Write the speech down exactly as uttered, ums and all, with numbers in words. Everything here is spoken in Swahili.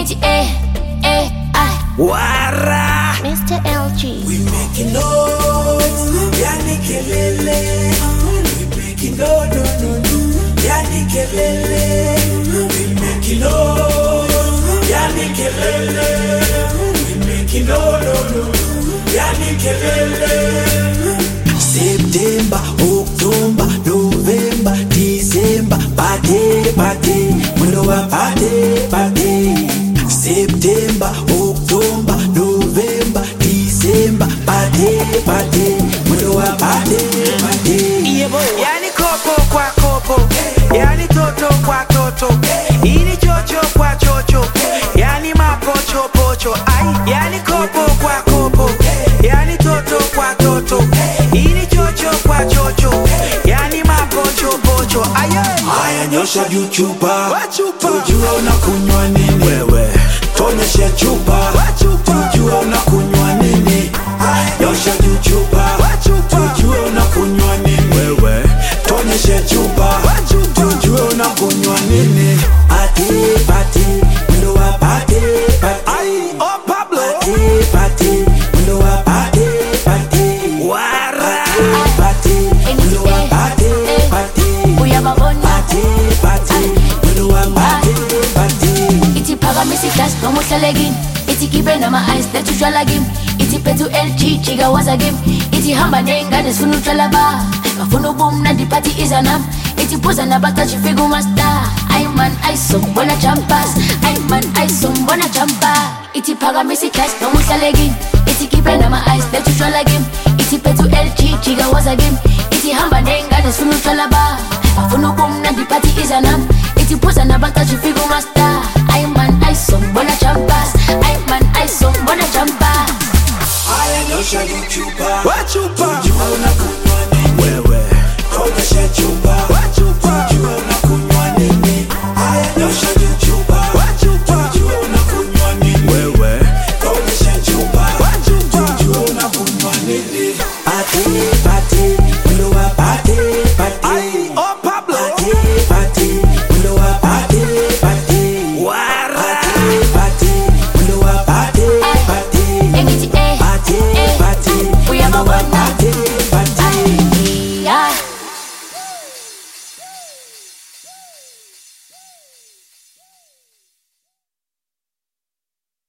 It's A, A, I. Wara Mister L G. We making noise, yani kelele. We making no no no no, yani kelele. We making noise, yani kelele. We making no no no, yani kelele. September, October, November, December, party, party, mundo wa party, party. September, October, November, December, party, party, mundo wa party, party. Yani kopo kwa kopo, yani toto kwa toto, ini chocho kwa chocho, yani mapocho pocho. Ay, yani kopo kwa kopo, yani toto kwa toto, ini chocho kwa chocho, yani mapocho pocho. Ay, haya nyosha juu chupa, chupa, tujue unakunywa nini wewe. Tonyeshe chupa, tujue unakunywa nini. Nyosha juu chupa, tujue unakunywa nini wewe. Tonyeshe chupa, tujue unakunywa nini. Party, party, mundo wa party, party. oh Pablo, Party, party, mundo wa party, party. Wara, Party, mundo wa party, party. Uyababona. Party, party, mundo wa party, party. Iti pagamisi class no mushalegin. Iti kibe na ma eyes that you shall game. Iti petu L G chiga was a game. Iti hamba nenga des funu chalaba. Mafunu boom na di party is anam. Iti poza na bata chifigu master. I man I some bona champas. I man I some bona champa. Iti pagamisi class no mushalegin. Iti kibe na ma eyes that you shall game. Iti petu L G chiga was a game. Iti hamba nenga des funu chalaba. Mafunu boom na di party is anam. Iti poza na bata chifigu master. I man I some bona champa.